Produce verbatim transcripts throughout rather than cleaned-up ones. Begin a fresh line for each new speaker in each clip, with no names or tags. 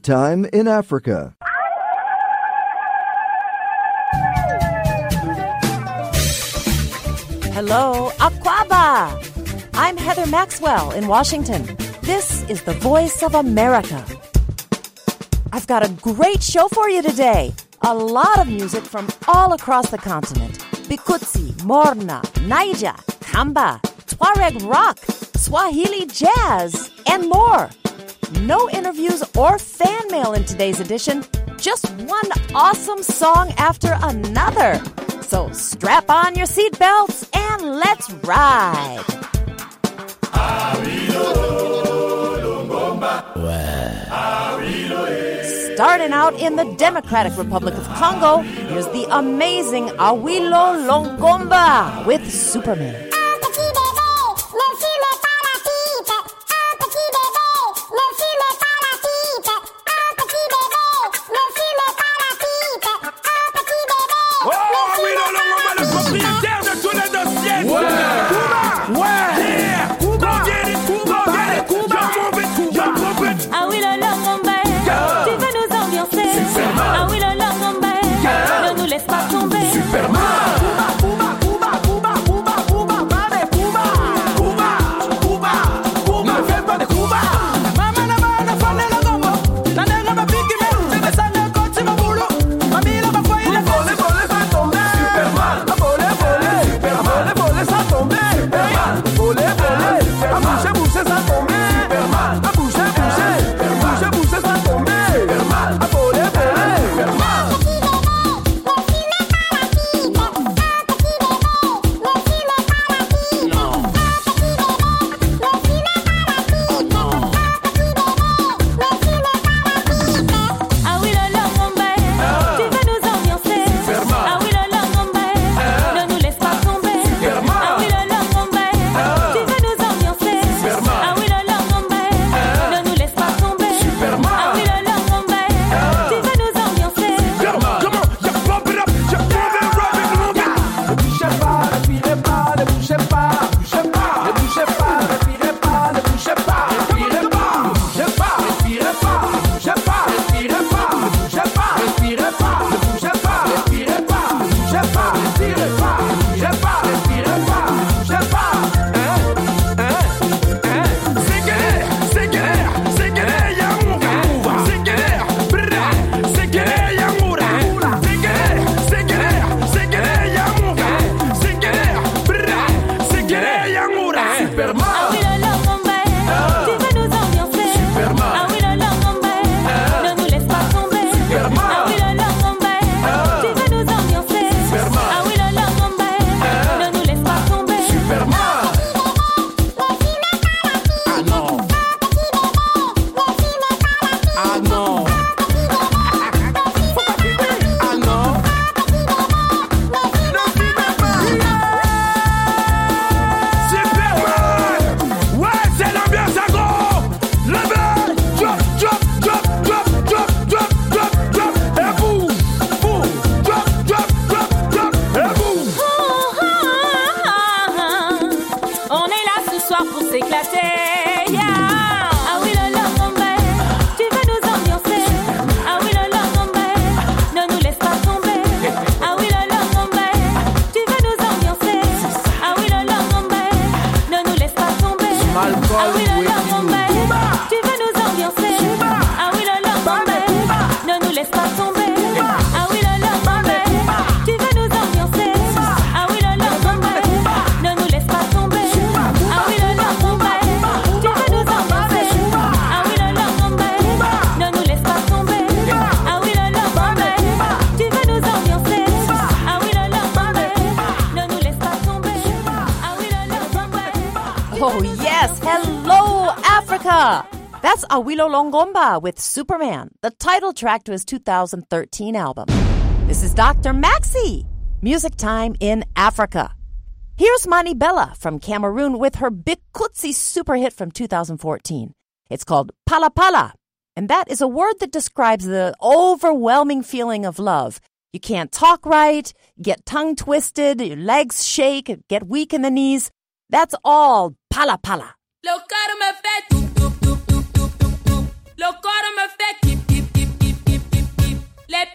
Time in Africa.
Hello, Aquaba! I'm Heather Maxwell in Washington. This is the Voice of America. I've got a great show for you today. A lot of music from all across the continent. Bikutsi, Morna, Naija, Kamba, Tuareg rock, Swahili jazz, and more. No interviews or fan mail in today's edition. Just one awesome song after another. So strap on your seatbelts and let's ride. Starting out in the Democratic Republic of Congo, here's the amazing Awilo Longomba with Superman. Oh, yes. Hello, Africa. That's Awilo Longomba with Superman, the title track to his two thousand thirteen album. This is Doctor Maxi, Music Time in Africa. Here's Mani Bella from Cameroon with her Bikutsi super hit from two thousand fourteen. It's called Pala Pala, and that is a word that describes the overwhelming feeling of love. You can't talk right, get tongue twisted, your legs shake, get weak in the knees. That's all Pala Pala.
Lo caro me fait, lo caro me fait, keep keep.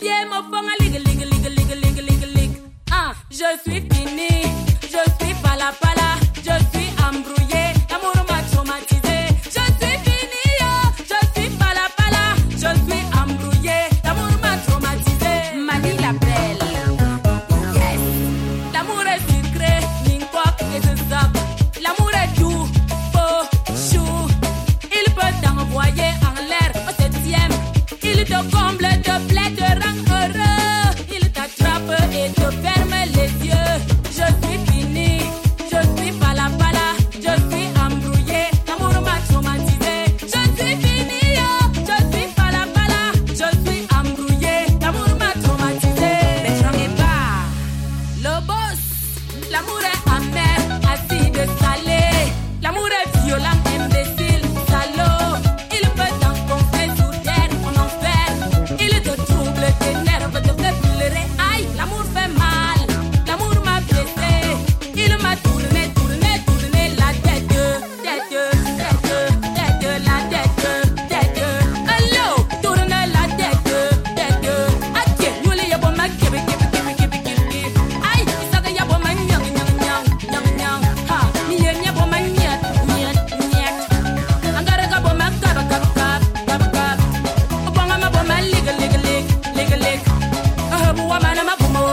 pieds me font un ligue, ligue, ligue, ligue, ligue, ligue, ligue. Ah, je suis fini, je suis pala pala, je suis embrouillée, l'amour m'a traumatisé. Je suis fini, oh, je suis pala pala, je suis embrouillée, l'amour m'a traumatisé. Manie la belle, yes. L'amour est sucré, n'importe et de ça. L'amour est doux, beau, chou. Il peut t'envoyer en l'air au septième. Il te comble, te plaît, te rend heureux. Il t'attrape et te ferme les yeux. Je suis fini, je suis pala pala, je suis embrouillée, l'amour m'a traumatisé. Je suis fini, oh, je suis pala pala, je suis embrouillée, l'amour m'a traumatisé. Mais j'en ai pas, le boss, l'amour est amer, acide, salé. L'amour est violent, imbécile, salaud. Il peut t'enfoncer sous terre, en enfer. Il te trouble, t'énerve, te fait pleurer. Aïe, l'amour fait mal, l'amour m'a blessé. Il m'a tourné, tourné, tourné la tête, tête, tête, tête, la tête, tête. Hello, tourne la tête, tête. Aïe, nous les yabons ma kibi, kibi, kibi, kibi, kibi. Aïe, ça que yabons ma nyang, nyang, nyang, nyang, nyang. Ha, niye yabons ma nyat, nyat, nyat. Angara ka bon ma kab, kab, kab, kab, kab. Obonga ma bon ma lig, lig, lig, lig, lig. Ah, buwa ma na ma bumo.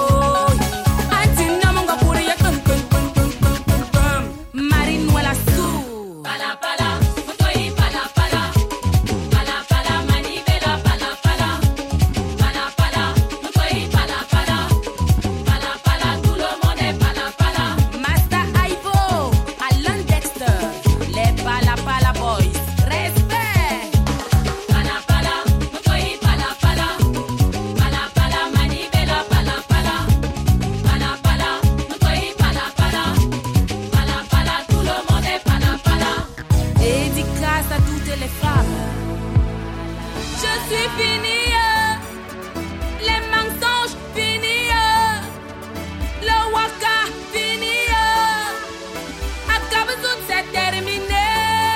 Anti na monga puri ya tum, tum, tum, tum, tum, tum, tum. Marine wala sou. Pala pala, motoi pala pala. Pala pala, mani bela pala pala. Pala pala, motoi pala pala. Pala pala, tout le monde est pala pala. Master Ivo, Alan Dexter, les pala pala boys. Respect. Pala pala, motoi pala pala. Pala pala, mani bela pala pala. Pala pala, motoi pala pala. Pala pala, tout le monde est pala pala. Dédicace à toutes les femmes. Je suis fini, euh. les mensonges finis, euh. le waka fini, euh. Acaba tout, c'est terminé.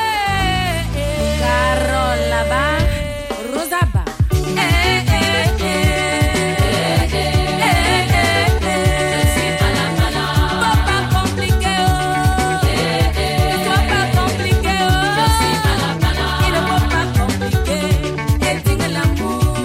Carole là-bas, Rosaba. Eh, eh, eh. Eh, eh, eh. Je suis pala pala. Faut pas compliquer, oh. Ne sois pas compliqué, oh. Je suis pala pala. Il ne faut pas compliquer. Et digne l'amour.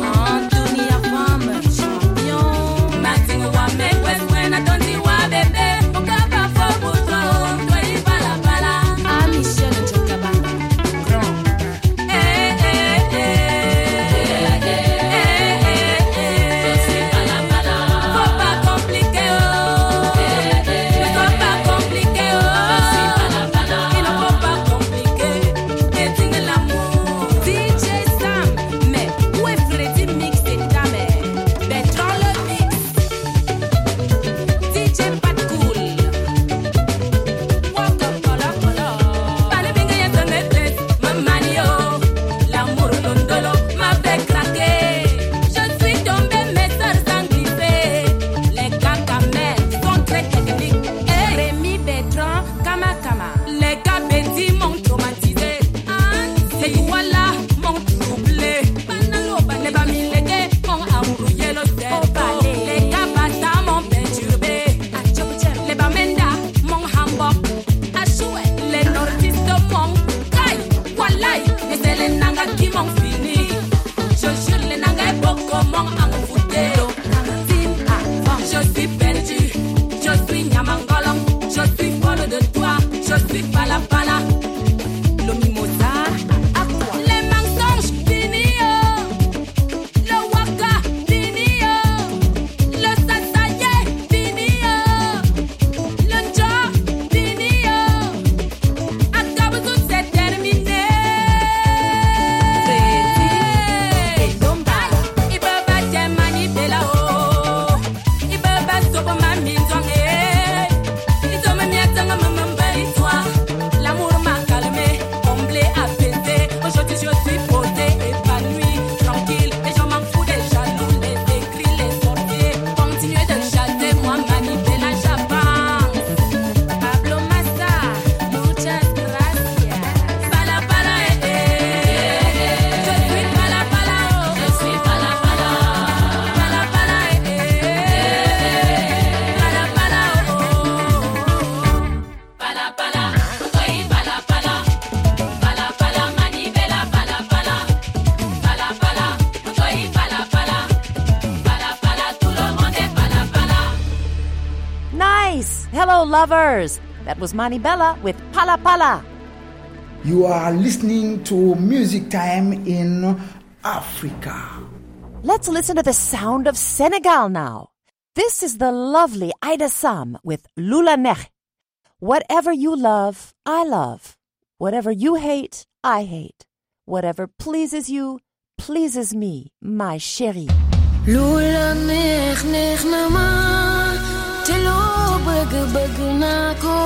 Hello, lovers. That was Mani Bella with Pala Pala.
You are listening to Music Time in Africa.
Let's listen to the sound of Senegal now. This is the lovely Aïda Sam with Lula Nekh. Whatever you love, I love. Whatever you hate, I hate. Whatever pleases you, pleases me, my chérie.
Lula Nekh nekh na ma, te lo bëgg bëgg naa ko,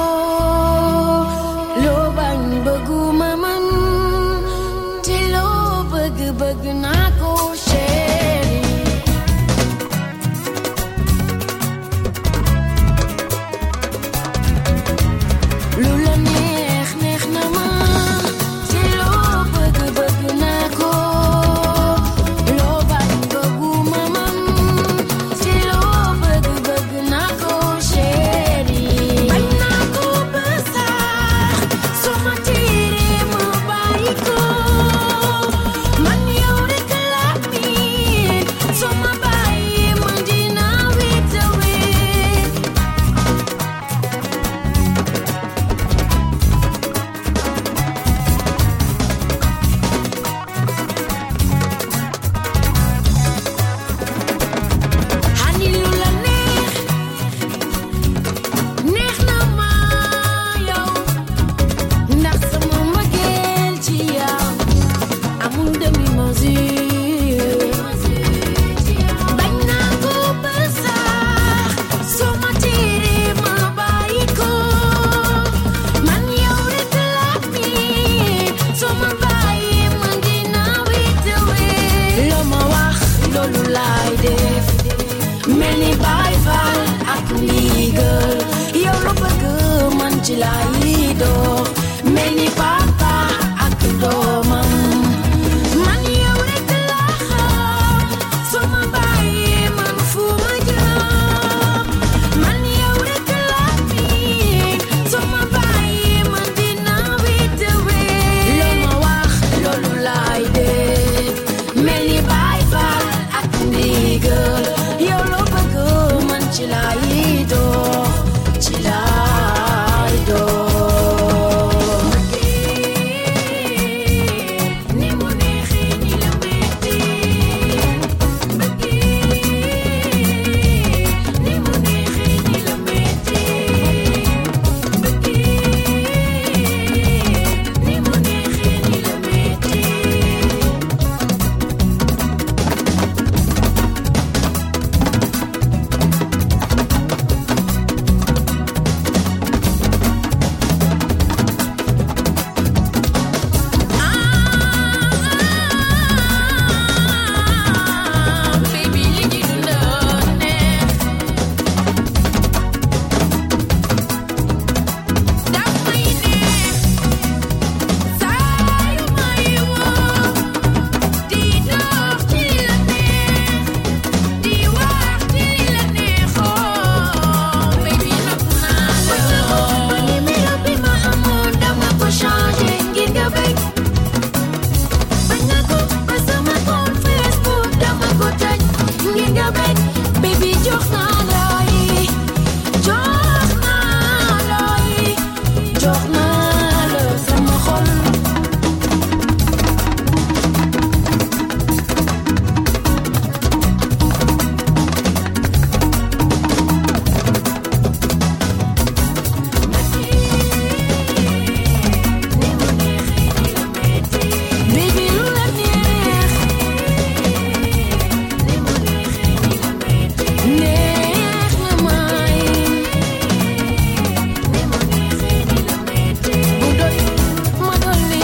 lo bañ bëgguma man, te lo bëgg bëgg naa ko, chérie. Lula nekh nekh na ma, te lo bëgg bëgg naa ko, lo bañ bëgguma man, te lo bëgg bëgg naa ko, chérie. Bañ naa ko ba sax, soo ma tiiree ma bàyyi ko, man yow rek laa miin, soo ma bàyyee man dinaa wéet a wéet. Hani lu la neex, neex na ma yow, ndax sama mbëggeel ci yow amul demi-mesure. Bañ naa ko ba sax, soo ma tiiree ma bàyyi ko, man yow rek laa miin, soo ma bàyyee man dinaa wéet a wéet. Loo ma wax loolu laay def, mel ni Baay Faal ak ndigal, yow lu bëgg man ci laay dox, mel ni papa ak doomam, man yow rek laa xam, soo ma bàyyee man fu ma jëm, man yow rek laa miin, soo ma bàyyee man dinaa wéet a wéet. Loo ma wax loolu laay def, mel ni Baay Faal ak ndigal, yow lu bëgg man ci laay dox, ci laay dox. Ni mu neexee ni la metti, ni mu neexee ni la metti, ni mu neexee ni la metti. Baby, li ñu dundoon neex, daf may neex, saa yu may woo, di dox ci li la neex, di wax ci li la neexoon, baby nopp naa la. Numéro bi ma amoon dama ko changé ngir nga bëgg. Bañ naa ko ba sama compte Facebook dama ko tëj ngir nga bëgg. Baby jox naa la yi, jox naa la yi, jox naa la sama xol. Ni mu neexee ni la metti, baby lu la neex, ni mu neexee ni la metti, neex na may, ni mu neexee ni la metti, bu doy ma dolli.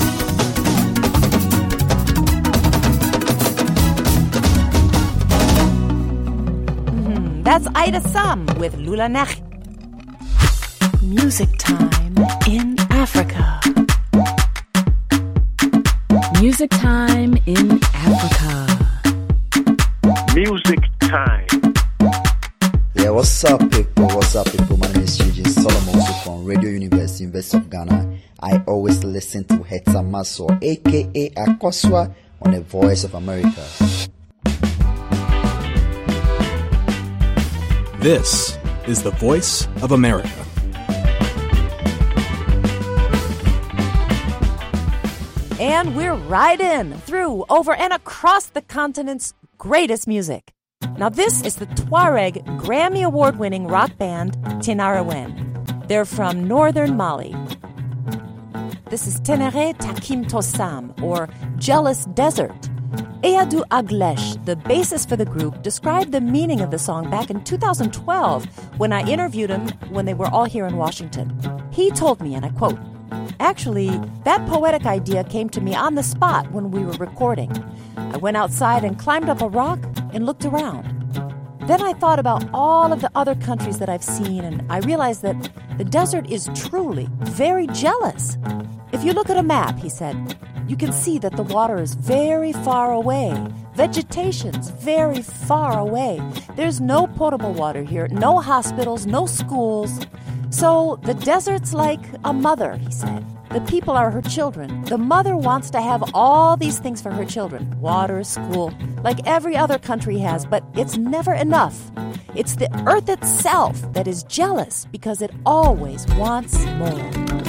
That's Aïda Sam with Lula Nekh. Music time in Africa.
Music time in Africa.
Music time.
Yeah, what's up, people? What's up, people? My name is Eugene Solomon from Radio University, University of Ghana. I always listen to Hetsa Maso, aka Akoswa, on the Voice of America.
This
is the voice of America.
And we're right in, through, over, and across the continent's greatest music. Now this is the Tuareg Grammy Award-winning rock band Tinariwen. They're from northern Mali. This is Tenere Takim Tosam, or Jealous Desert. Eyadou Aglesh, the bassist for the group, described the meaning of the song back in two thousand twelve when I interviewed him when they were all here in Washington. He told me, and I quote, "Actually, that poetic idea came to me on the spot when we were recording. I went outside and climbed up a rock and looked around. Then I thought about all of the other countries that I've seen, and I realized that the desert is truly very jealous. If you look at a map," he said, "you can see that the water is very far away. Vegetation's very far away. There's no potable water here, no hospitals, no schools. So the desert's like a mother," he said. "The people are her children. The mother wants to have all these things for her children, water, school, like every other country has, but it's never enough. It's the earth itself that is jealous because it always wants more."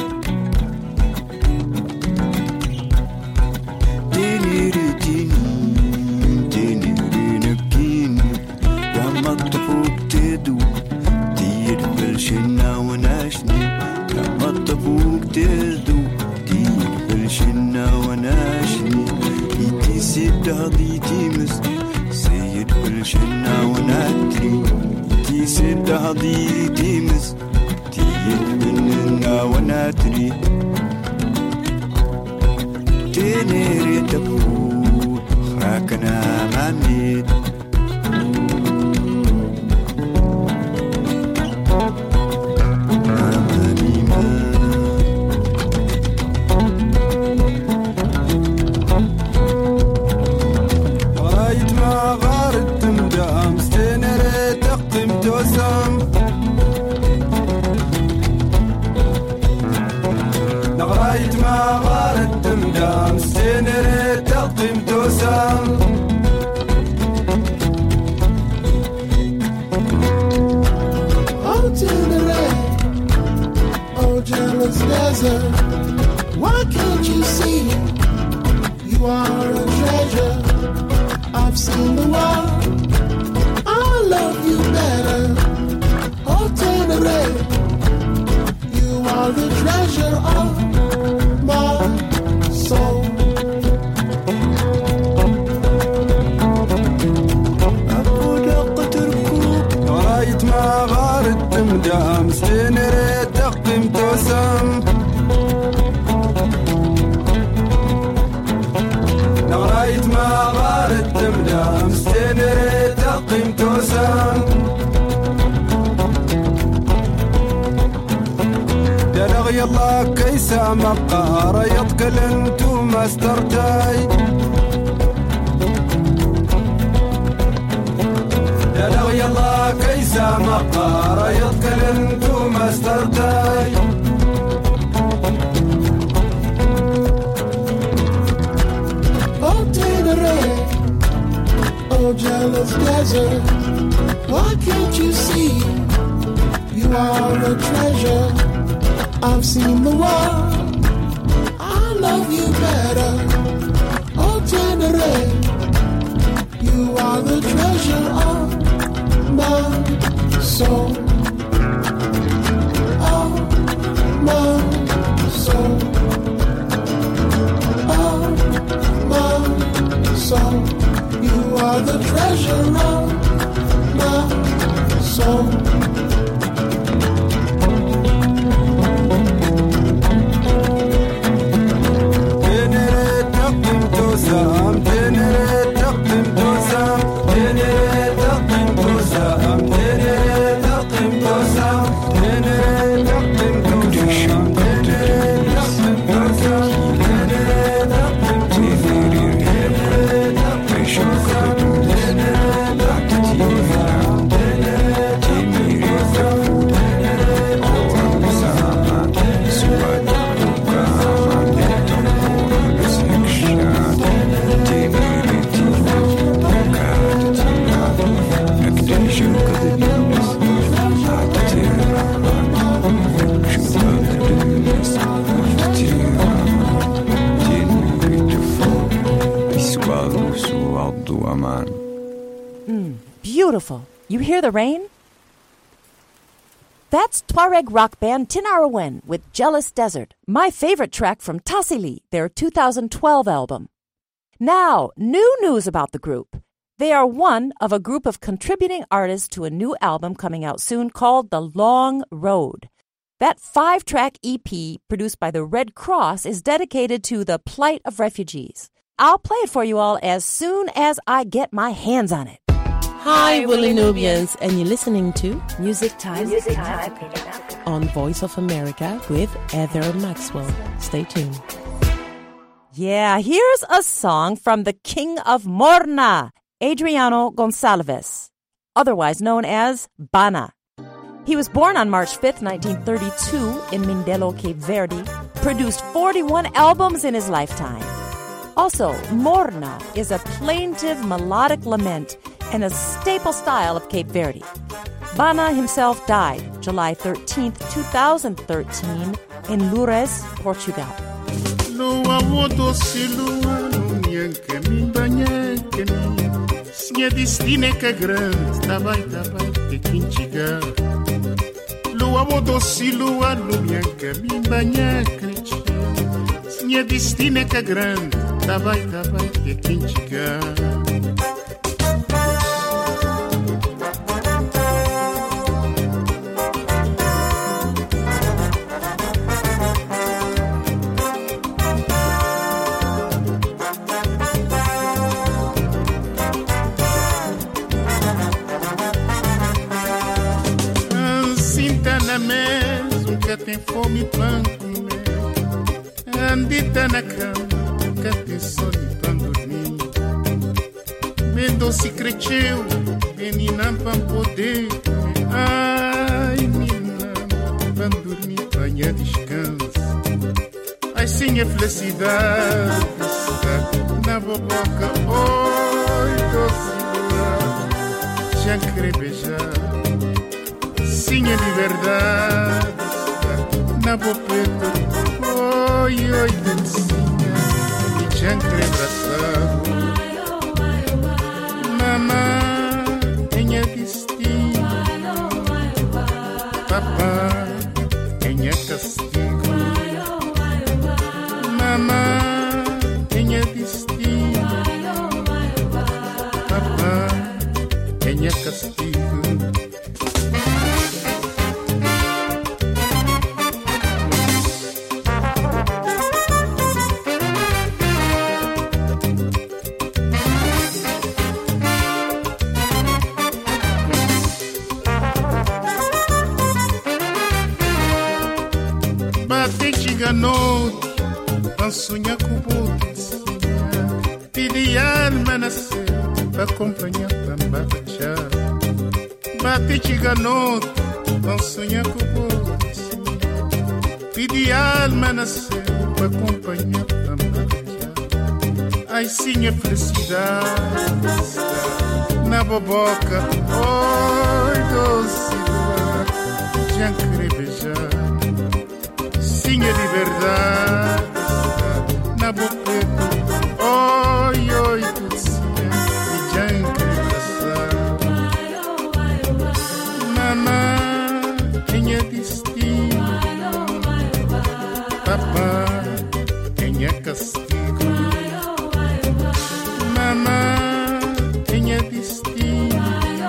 Why can't you see you are a treasure? I've seen the world. I love you better. Oh, Tenere, you are the treasure of my soul. غاية ما غارت تمدام ستنري تقيم توسم غاية ما غارت تمدام ستنري تقيم توسم دلغ يلا كيسا مبقى ريضك لنتو ما استرتاي لو يلا كيسا مقار يتكلم تو مسترتاي Oh Tenere, oh jealous desert, why can't you see you are a treasure? I've seen the world, I love you better. Oh Tenere, you are the treasure of my soul. Oh, my soul. Oh, my soul. You are the treasure of my soul. Tenere taqim tosam, tenere taqim tosam, tenere taqim tosam, tenere taqim tosam, tenere taqim tosam, tenere taqim tosam, tenere taqim tosam, tenere taqim tosam, tenere taqim tosam, tenere taqim
alto do Amman.
Mm, beautiful. You hear the rain? That's Tuareg rock band Tinariwen with Jealous Desert, my favorite track from Tassili, their two thousand twelve album. Now, new news about the group. They are one of a group of contributing artists to a new album coming out soon called The Long Road. That five-track E P produced by the Red Cross is dedicated to the plight of refugees. I'll play it for you all as soon as I get my hands on it.
Hi, Willie Nubians, and you're listening to
Music Time, Music Time
on Voice of America with Heather Maxwell. Stay tuned.
Yeah, here's a song from the King of Morna, Adriano Gonçalves, otherwise known as Bana. He was born on March fifth, nineteen thirty-two in Mindelo, Cape Verde, produced forty-one albums in his lifetime. Also, Morna is a plaintive melodic lament and a staple style of Cape Verde. Bana himself died July thirteenth, twenty thirteen in Loures, Portugal.
Lua doce lua nunca me banha que me sinha destino que grande tabai tabai que quintiga. Lua doce lua nunca me banha que sinha destino que grande tabai tabai que quintiga. Nunca tem fome pra comer. Andita na cama, nunca tem sono pra dormir. Meu doce cresceu, menina pra poder comer. Ai, menina, pra dormir, pra descanso. Ai, sim, é felicidade na boboca. Oi, doce lua, já querer beijar. Sim, é liberdade na bopeta. Oi, oi, dancinha e já quer abraçar. Mamãe, tenha destino. Papá, tenha castigo. Mamãe, tenha destino. Papá, tenha castigo. Noite, pra sonhar com o bote, pedir alma nascer, pra acompanhar pra batachar. Bate chega noite, pra sonhar com o bote, pedir alma nascer, pra acompanhar pra batachar. Ai sim é felicidade, na boboca, oi doce lua, já querer beijar. Sim, é liberdade na boqueta. Oi, oi, docinha, e já quer abraçar. Mamãe, tenha destino. Papá, tenha castigo. Mamãe, tenha destino.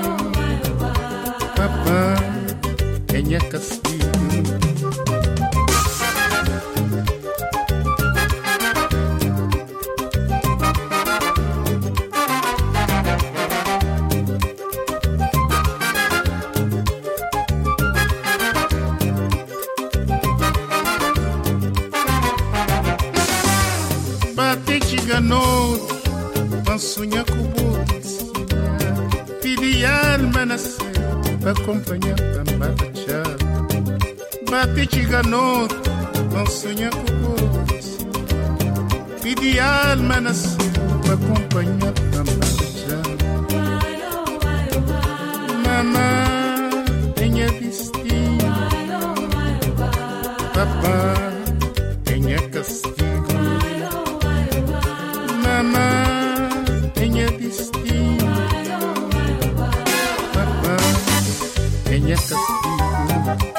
Papá, tenha castigo. Noite, pra sonhar com o bote, pedir alma nascer, pra acompanhar pra batachar. Bate chega noite, pra sonhar com o bote, pedir alma nascer, pra acompanhar pra batachar. Mamãe, tenha destino. Papá, tenha castigo. Mamãe, tenha destino. Kenya Castigo.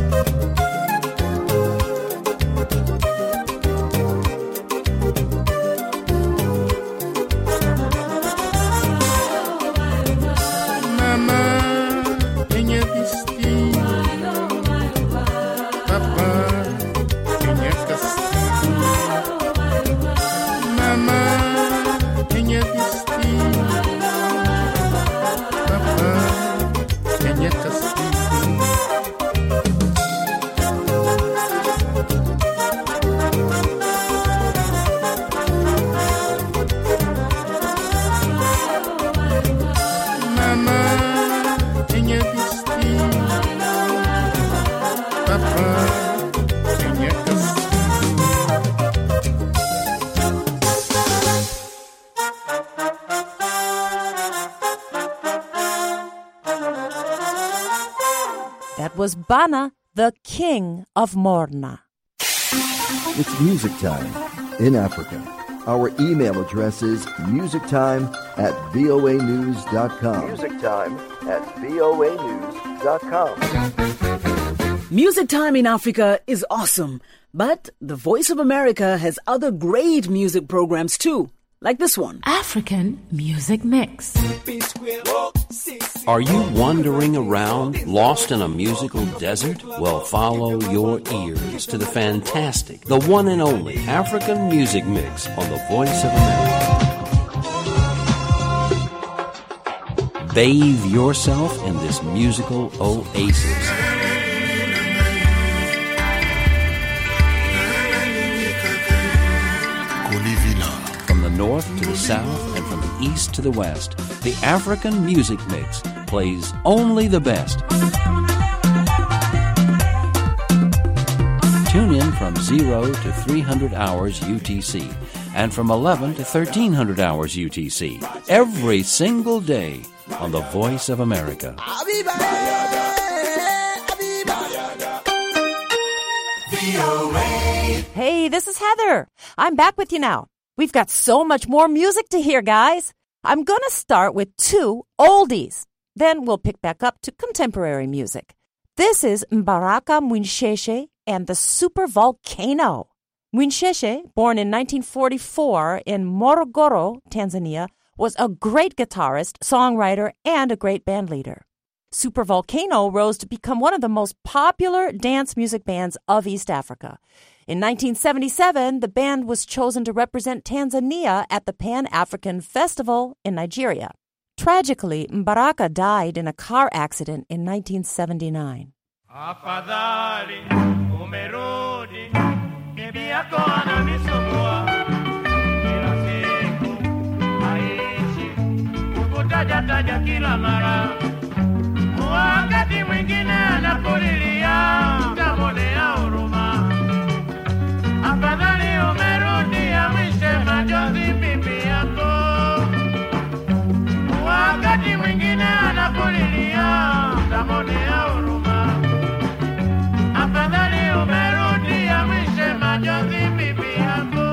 That was Bana, the king of Morna.
It's music time in Africa. Our email address is musictime at voa news dot com.
Musictime at voa news dot com.
Music Time in Africa is awesome, but the Voice of America has other great music programs too, like this one.
African Music Mix.
Are you wandering around, lost in a musical desert? Well, follow your ears to the fantastic, the one and only African Music Mix on the Voice of America. Bathe yourself in this musical oasis. From the north to the south and from the east to the west, the African Music Mix plays only the best. Tune in from zero to three hundred hours U T C and from eleven to thirteen hundred hours U T C every single day on the Voice of America.
Hey, this is Heather. I'm back with you now. We've got so much more music to hear, guys. I'm going to start with two oldies. Then we'll pick back up to contemporary music. This is Mbaraka Mwinsheshe and the Super Volcano. Mwinsheshe, born in nineteen forty-four in Morogoro, Tanzania, was a great guitarist, songwriter, and a great band leader. Super Volcano rose to become one of the most popular dance music bands of East Africa. In nineteen seventy-seven, the band was chosen to represent Tanzania at the Pan-African Festival in Nigeria. Tragically, Mbaraka died in a car accident in nineteen seventy-nine.
Afadhali umerudi, bibi yako ananisumbua kila siku, aishi kukutaja taja kila mara, wakati mwingine anakulilia utamwonea huruma. Afadhali umerudi, amwishe majonzi bibi yako, wakati mwingine anakulilia utamwonea huruma. Afadhali umerudi, amwishe majonzi bibi yako.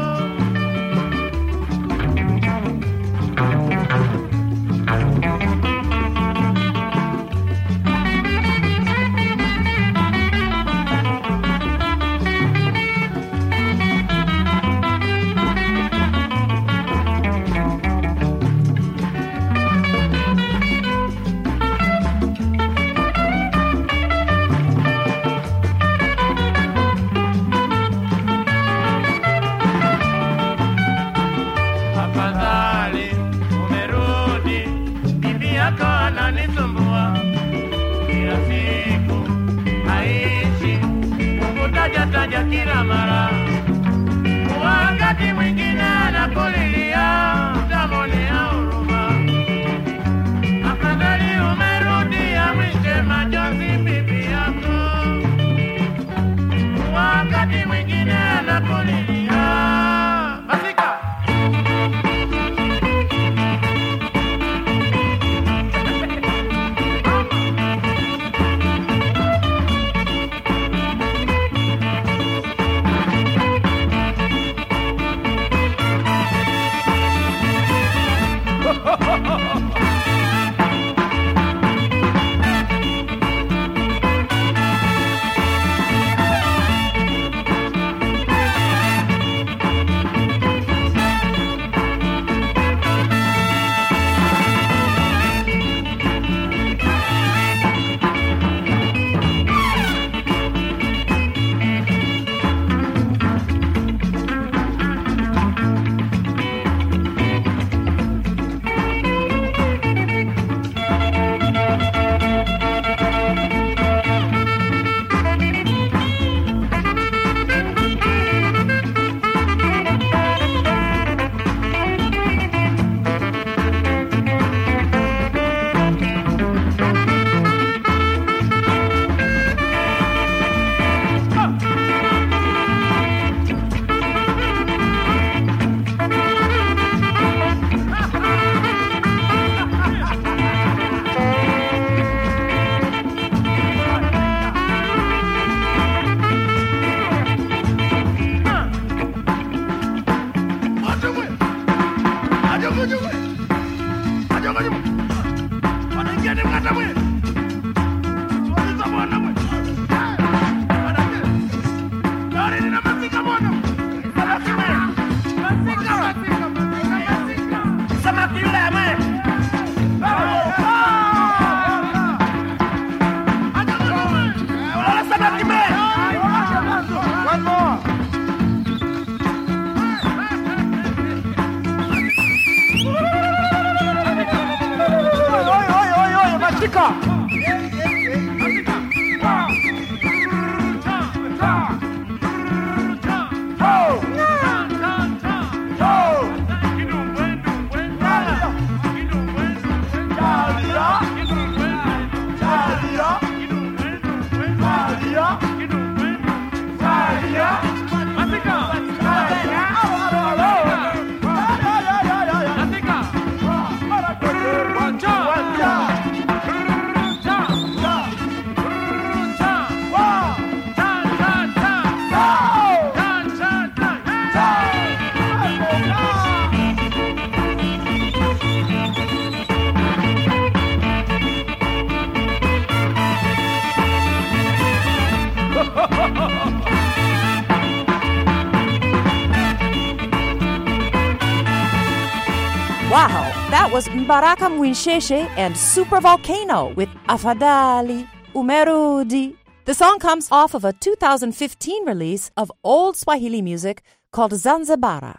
Wow, that was Mbaraka Mwinsheshe and Super Volcano with Afadhali Umerudi. The song comes off of a two thousand fifteen release of old Swahili music called Zanzibara.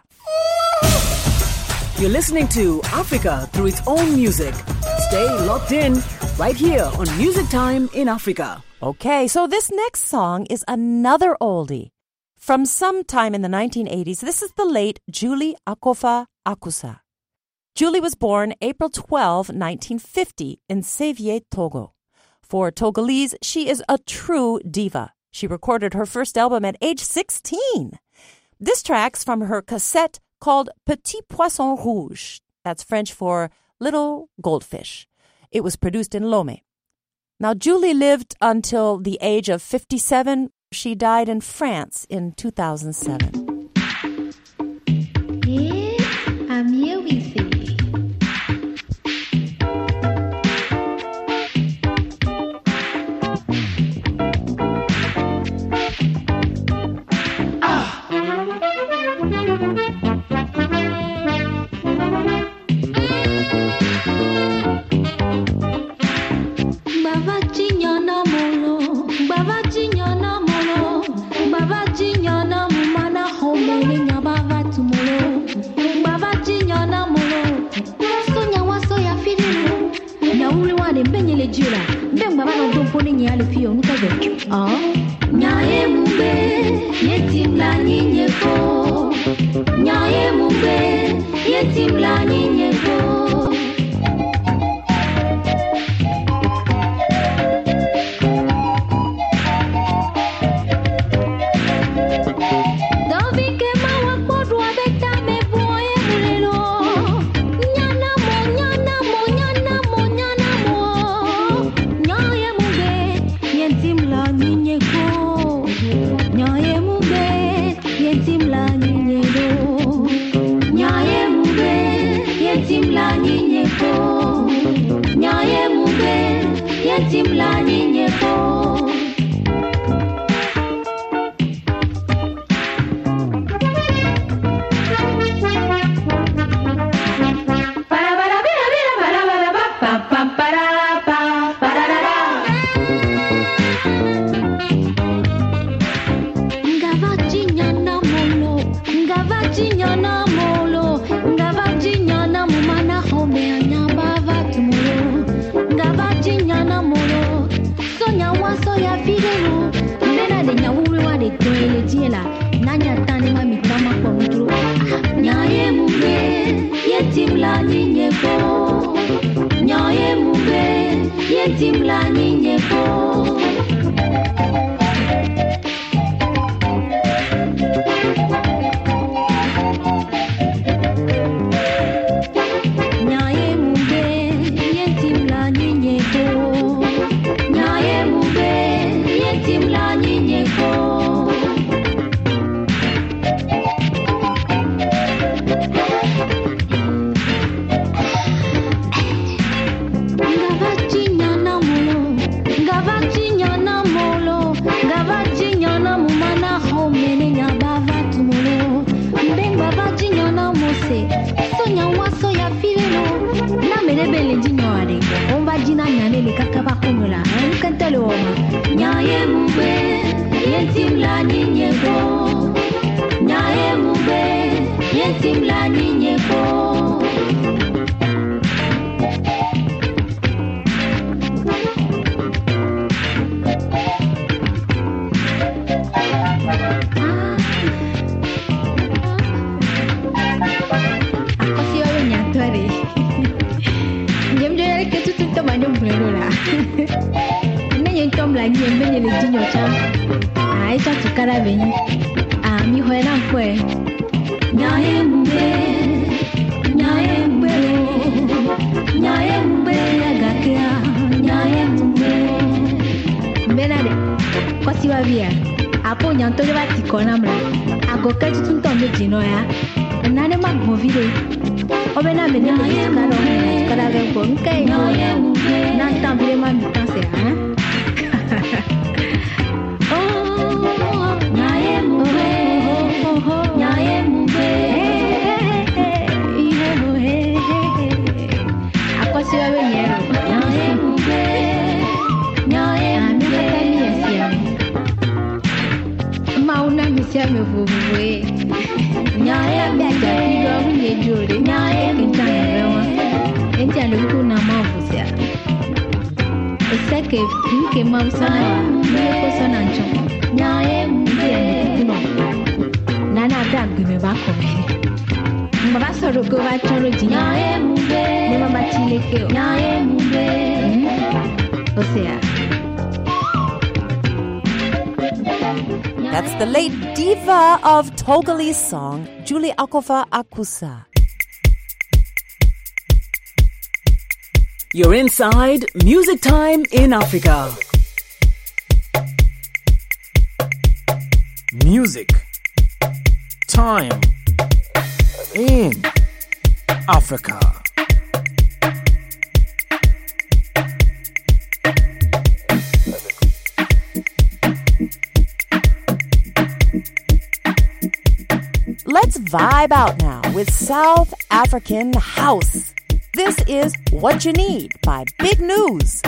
You're listening to Africa through its own music. Stay locked in right here on Music Time in Africa.
Okay, so this next song is another oldie. From sometime in the nineteen eighties, this is the late Julie Akofa Akusa. Julie was born April twelfth, nineteen fifty in Sevier, Togo. For Togolese, she is a true diva. She recorded her first album at age sixteen. This track's from her cassette called Petit Poisson Rouge. That's French for Little Goldfish. It was produced in Lomé. Now, Julie lived until the age of fifty-seven. She died in France in two thousand seven.
Yeah, I'm here with you. Nyaye mube yetim la nyinye ko Nyaye mube yetim la nyinye ko Dovi ke mawa kodwa beta me boye mulelo Nyana mo nyana mo nyana mo nyana mo Nyaye mube yetim la nyinye ko Nyaye mube yetim la nyinye ko Nyaye mube yetim la nyinye ko Nyaye mube yetim la nyinye ko Nyaye mube yetim la nyinye ko Nyaye mube yetim la nyinye ko Nyaye mube yetim la nyinye ko Nyaye mube yetim la nyinye ko mele kakaba kumula nkantalo nyaye mube yentimla ninyeko nyaye mube yentimla ninyeko la nye mbenye le jinyo cha aisha tukara benyi ami hoena kwe nyaye mbe nyaye mbe nyaye mbe yagakia nyaye mbe benade kwasi wa bia apo nyanto le batikona mla agoka tutunto mbe jino ya nane magovide obena mene nyaye karo kara be ko nkai nyaye mbe na tambile ma mitanse ha me vuvuwe nyaye byaja biyo bunye jure nyaye kintana bewa enti aloku na mavusia eseke nke mawsana meko sana ncho nyaye mbe no nana dagu me bako mbaba soro ko ba choro ji nyaye mbe ne mama chileke nyaye mbe osea.
That's the late diva of Togolese song, Julie Akofa Akusa.
You're inside Music Time in Africa.
Music Time in Africa.
Let's vibe out now with South African house. This is What You Need by Big News.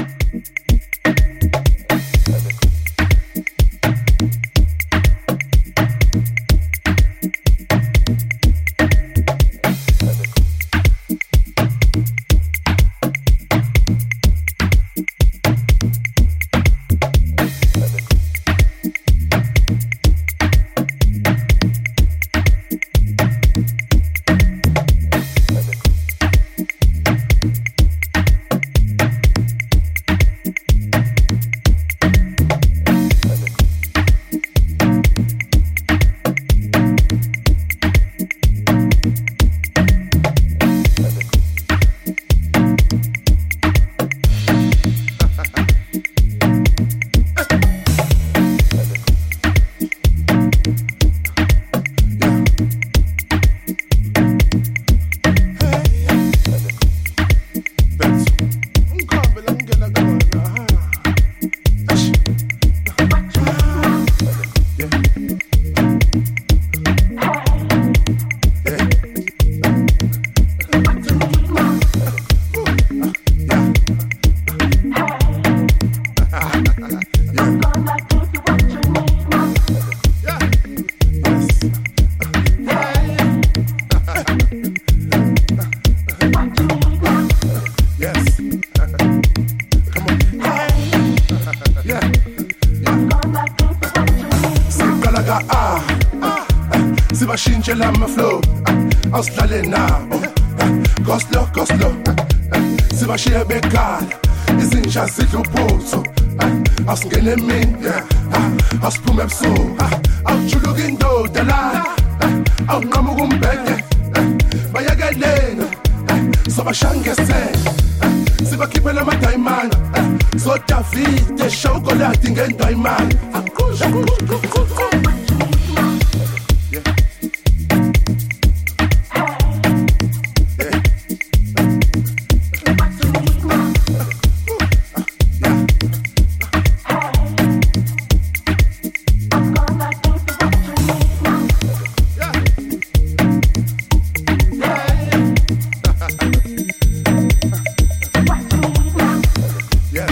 Yes.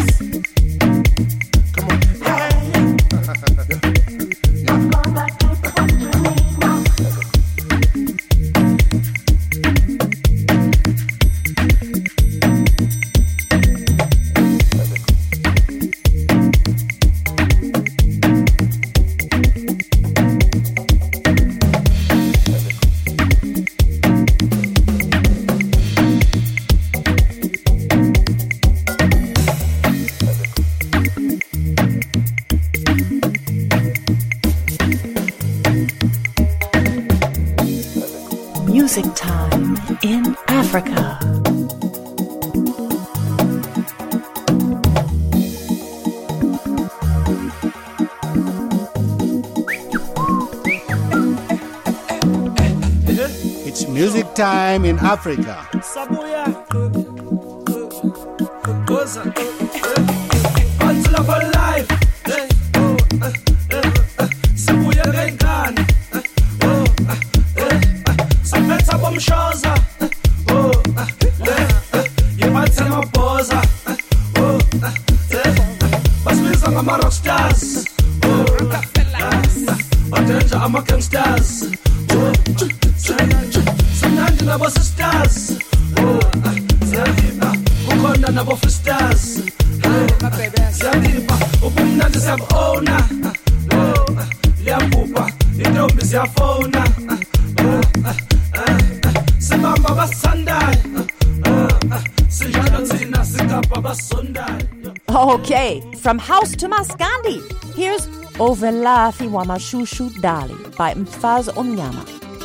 Music time in Africa.
It's music time in Africa.
Until of our life. Mshoza oh le yibathe maboza oh basibiza ngama rockstars oh danger ama gangsters oh sanandi nabo sisters oh siyagiba ukhona nabo sisters siyagiba ubumnandi siyabona oh liyabhuba intombi siyafona
Okay, from house to Maskandi, here's Ovelafi Wamashushu Dali by Mfaz Omnyama.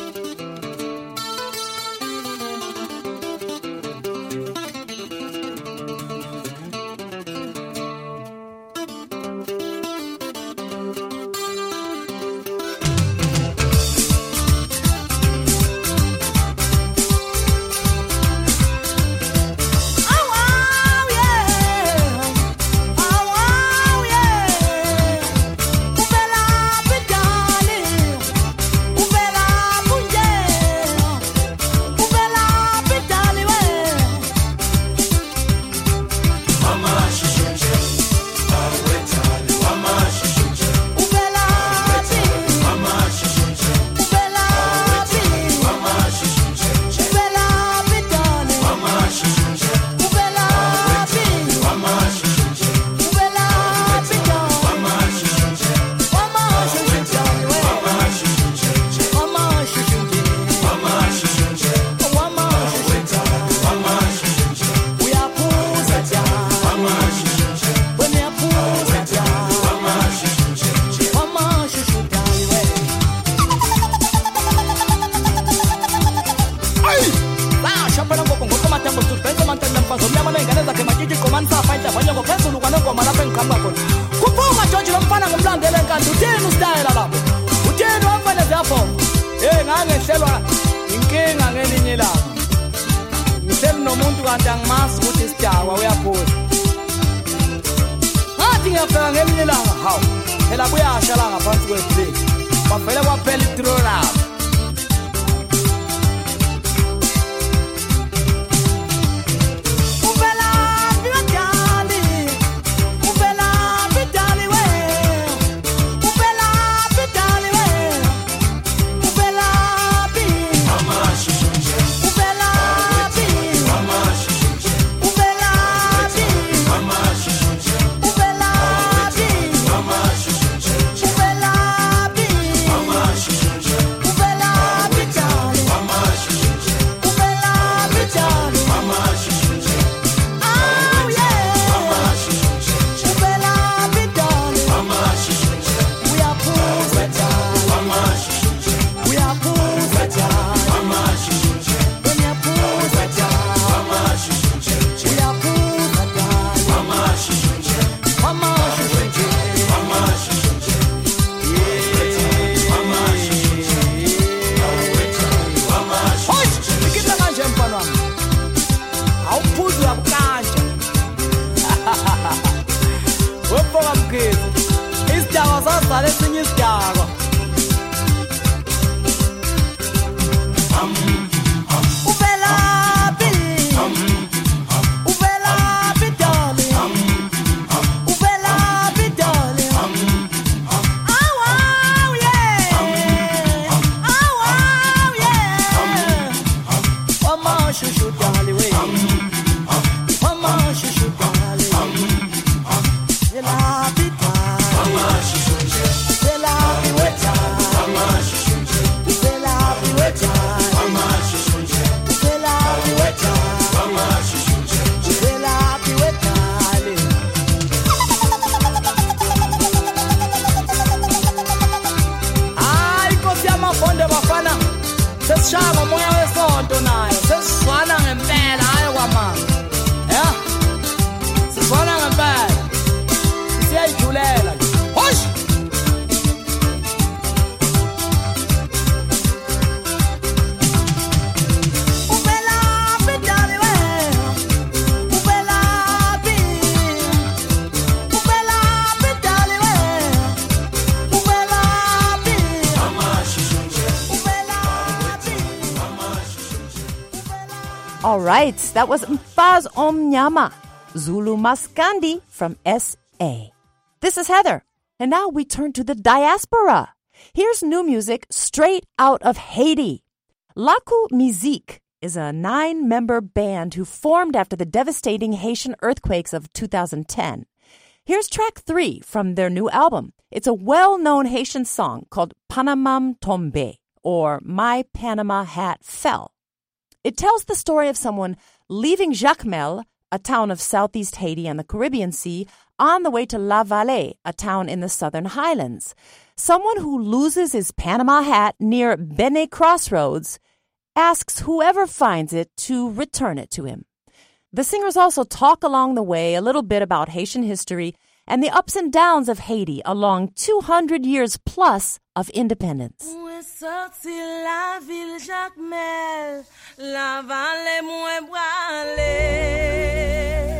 Kufunga George lomfana ngomlandela enkandla utheni ustayela lapho utheni wamfana zapho eh ngangehlelwa inkinga ngelinye lapho ngisel nomuntu kanti angimazi ukuthi isidawa uyaphuza ngathi ngiyafika ngelinye langa hawu phela kuyasha la ngaphansi kwesibili bavele kwaphela i-throw lapho
Mama,
right, that was Mfaz Omnyama, Zulu Maskandi from S A. This is Heather, and now we turn to the diaspora. Here's new music straight out of Haiti. Laku Musique is a nine-member band who formed after the devastating Haitian earthquakes of two thousand ten. Here's track three from their new album. It's a well-known Haitian song called Panamam Tombe, or My Panama Hat Fell. It tells the story of someone leaving Jacmel, a town of southeast Haiti and the Caribbean Sea, on the way to La Vallée, a town in the southern highlands. Someone who loses his Panama hat near Bene Crossroads asks whoever finds it to return it to him. The singers also talk along the way a little bit about Haitian history and the ups and downs of Haiti along two hundred years plus of independence.
Sorti la ville Jacmel, la vallée moins brûlée.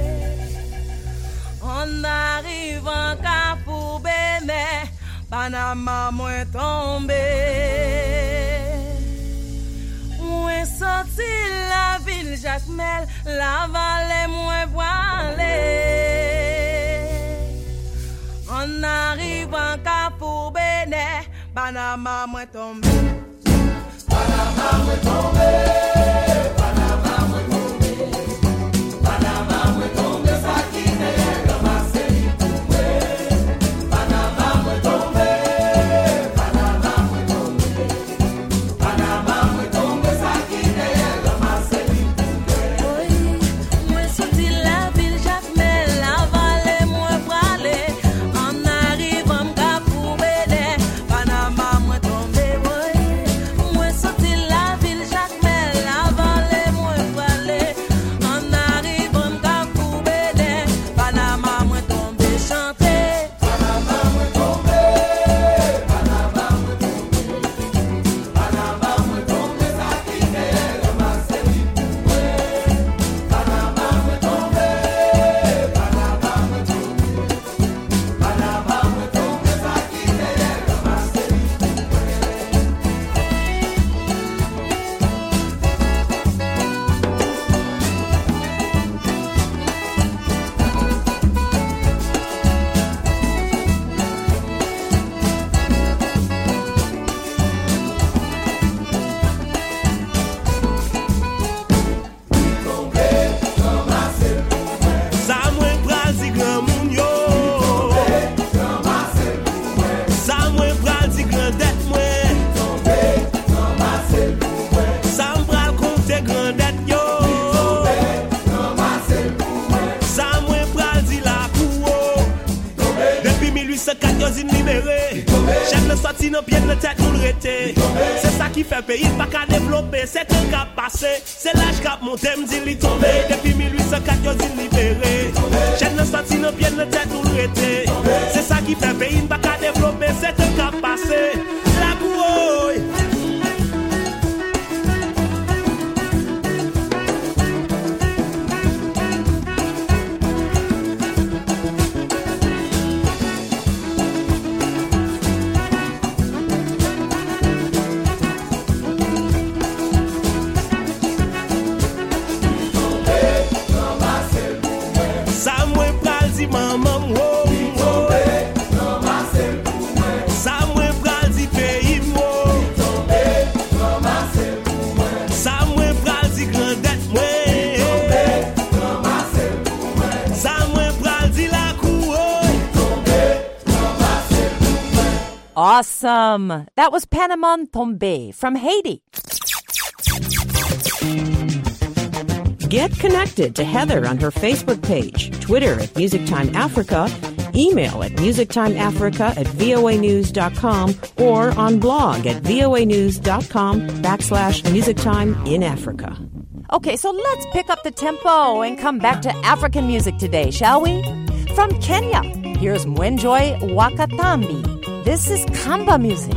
On arrive en Cap pour Bénin, Panama moins tombé. Moins sorti la ville Jacmel, la vallée moins brûlée. On arrive en Cap pour Bénin, Panama moins tombé. Panama moins tombé. Panama moins tombé. Panama moins tombé. Ça qui n'est ramassé pour moi. Panama moins tombé. Panama moins tombé. Panama moins tombé. Ça qui n'est ramassé pour moi. Oui, moi sorti la ville Jacmel, la vallée moins brûlée. On arrive en Cap pour Bénin, Panama moins tombé. Oui, moi sorti la ville Jacmel, la vallée moins brûlée. On arrive en Cap pour Bénin, Panama moins tombé. Chanter Panama moins tombé. Panama moins tombé. Panama moins tombé. Ça qui n'est ramassé pour moi. Panama moins tombé. Panama moins tombé. Panama moins tombé. Ça qui n'est ramassé pour
Sa mwen pral di gran moun yo. Sa mwen pral di gran det mwen. Sa mwen pral konte gran det yo. Sa mwen pral di la kou. Depi mille huit cent quatre yo zin libere. Chef ne sorti nan pied nan tête nou rete. C'est ça qui fait pays pas qu'à développer. C'est un cap passé. C'est l'âge cap monté m'di li tombe. Depuis mille huit cent quatre yo zin libéré. Chef ne sorti nan pied nan tête nou rete. C'est ça qui fait pays pas qu'à développer. C'est un cap passé. La couille. Sa mwen pral di maman wo. Sa mwen pral di peyi wo. Sa mwen pral di grandet mwen. Sa mwen pral di la kou.
Awesome. That was Panama Tombe from Haiti.
Get connected to Heather on her Facebook page, Twitter at Music Time Africa, email at musictimeafrica at voanews.com, or on blog at voanews.com backslash musictime in Africa.
Okay, so let's pick up the tempo and come back to African music today, shall we? From Kenya, here's Mwenjoy Wakatambi. This is Kamba music.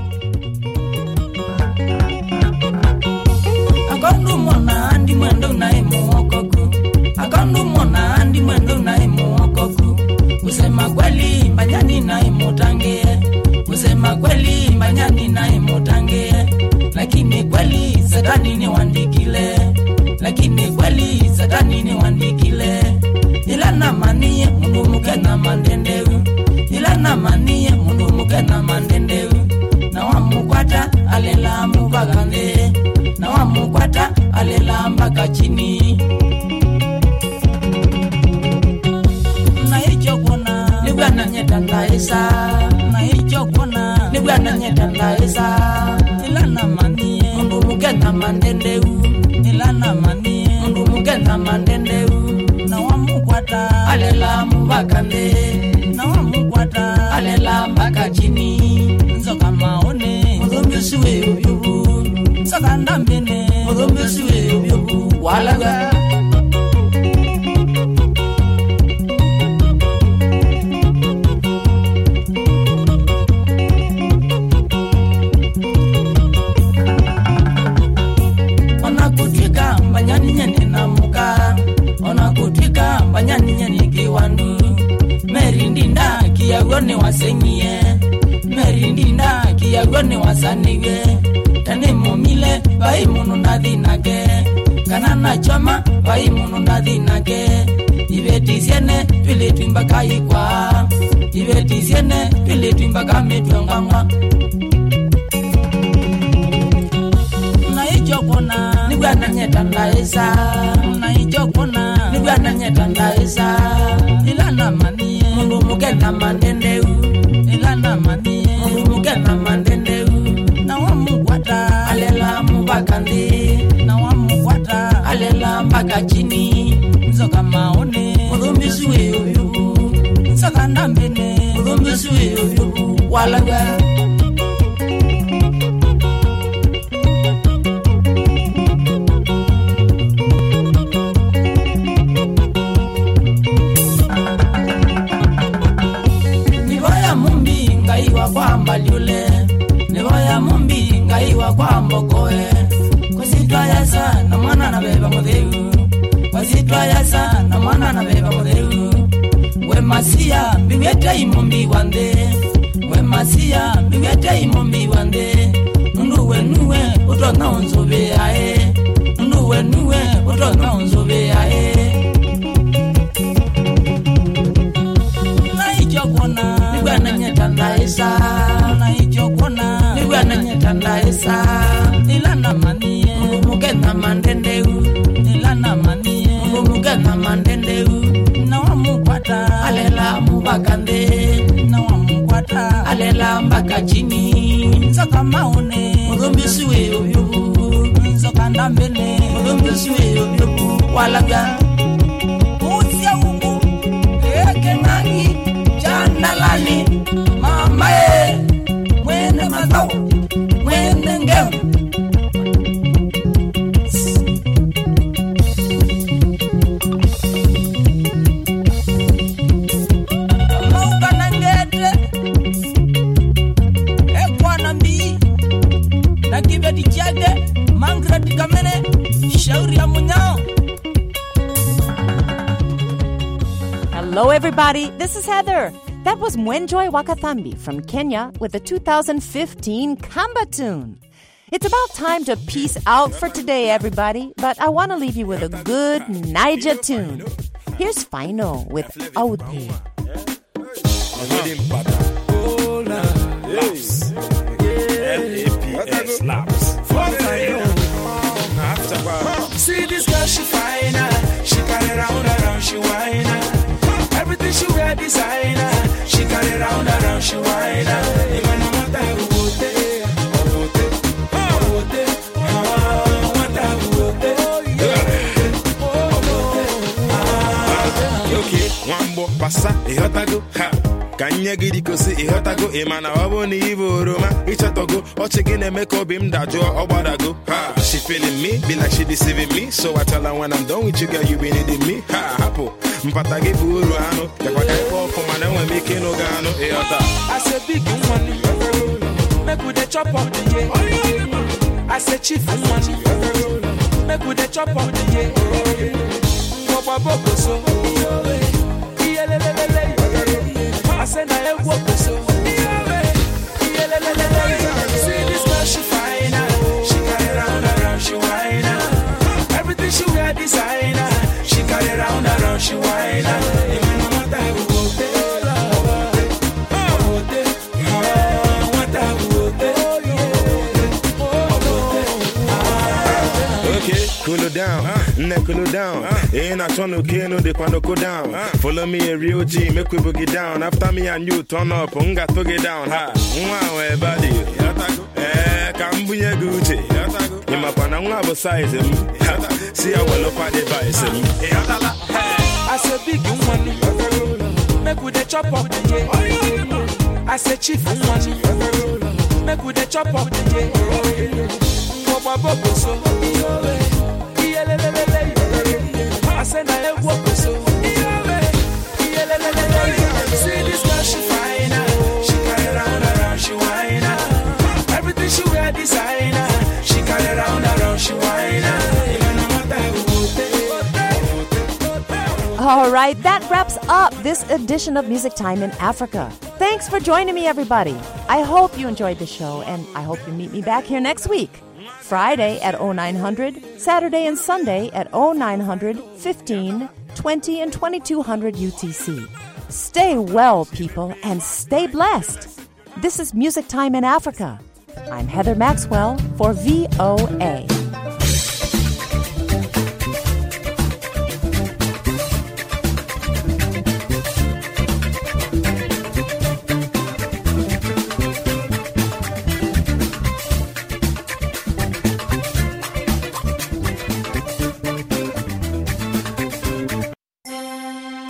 Akandu mwana andi mwendo na emu okoku. Akandu mwana andi mwendo na emu okoku. Kusema kweli mbanyani na emu tangie. Kusema kweli mbanyani na emu tangie. Lakini kweli setani ni wandikile. Lakini mandendeu ilana manie mundu mukena mandendeu na wamukwata alela mubagande na wamukwata alela mpaka chini na hicho kuna ni bwana nyetandaisa na hicho kuna ni bwana nyetandaisa ilana manie mundu mukena mandendeu ilana manie mundu mukena mandendeu na wamukwata alela mubagande na wamukwata alela mpaka chini nzoka maone mudhombe suwe obyobu saka ndambene mudhombe suwe obyobu walaga ona kutika mbanyani nyene na muka ona kutika mbanyani nyene kiwandu merindinda kiyagone wasengie merindinda kiyagone wasanige tane momile bai munu nadinage kanana choma bai munu nadinage ibetisiene pile tumbaka ikwa ibetisiene pile tumbaka metwangwa na ichokona ni bwana nyetandaisa na ichokona ni bwana nyetandaisa ilana manie mundu mukena mandendeu ilana manie mundu mukena mandendeu na wamukwata alela mubakande na wamukwata alela mpaka chini nzoka maone mudhombe suwe obyobu nzoka ndambene mudhombe suwe obyobu walaga kwamba liule niboya mumbi ngaiwa kwamba koe kusitwa yasa na mwana na beba mudeu kusitwa yasa na mwana na beba mudeu we masia bigeta imumbi wande we masia bigeta imumbi wande nduwe nuwe utona onzobe ae nduwe nuwe utona onzobe ae na ichokona ni bwana nyetandaisa na ichokona ni bwana nyetandaisa ilana manie mukena mandendeu ilana manie mukena mandendeu na wamukwata alela mubakande na wamukwata alela mpaka chini nzoka maone mudhombe suwe obyobu nzoka ndambene mudhombe suwe obyobu walaga usia ungu eke nangi chandalali mamae mwene mazao mwene ngemu mauka na ngete ekwa na mbii na kibeti chake mangrati kamene shauri ya munyao.
Hello, everybody. This is Heather. That was Mwenjoy Wakathambi from Kenya with the two thousand fifteen Kamba tune. It's about time to peace out for today, everybody, but I want to leave you with a good Niger tune. Here's Final with Aude.
See this girl, she fine, she carry round around, she whine. Everything she wear designer, she carry round around, she whine. Even no matter who they, who they, who they, no matter who they,
okay, one more passa, e hotago, ha. Kanya gidi kosi e hotago, e mana waboni ivo roma, ichatogo, ochigine meko bim dajo, obadago, ha. She feeling me, be like she deceiving me, so I tell her when I'm done with you, girl, you be needing me, ha, hapo. Mpatagi buru ano, yakwa kaipo kumane we making no gano, e hota.
I say big money, make we the chop up the year. I say chief money, make we the chop up the year. Baba boko so, I say na e woko so. See this girl, she fine, she carry round around, she whine. Everything she wear designer, she carry round around, she whine. Even no matter who go there.
neck cool down. Ain't I trying to kill no the quando go down. Follow me a real G, make we boogie down. After me and you turn up, unga to get down. Ha, wow, everybody. Eh, Cambuya Gucci. In my panama size him. See how well up at the vice him.
I said big money. Make with the chop up the yeah. I said chief money. Make with the chop up the yeah. Papa Bobo so. I said I walk so. See this girl she fine. She carry around around she whine. Everything she wear designer. She carry around around she whine.
All right, that wraps up this edition of Music Time in Africa. Thanks for joining me, everybody. I hope you enjoyed the show, and I hope you meet me back here next week. Friday at oh nine hundred, Saturday and Sunday at oh nine hundred, fifteen, twenty, and twenty-two hundred U T C. Stay well, people, and stay blessed. This is Music Time in Africa. I'm Heather Maxwell for V O A.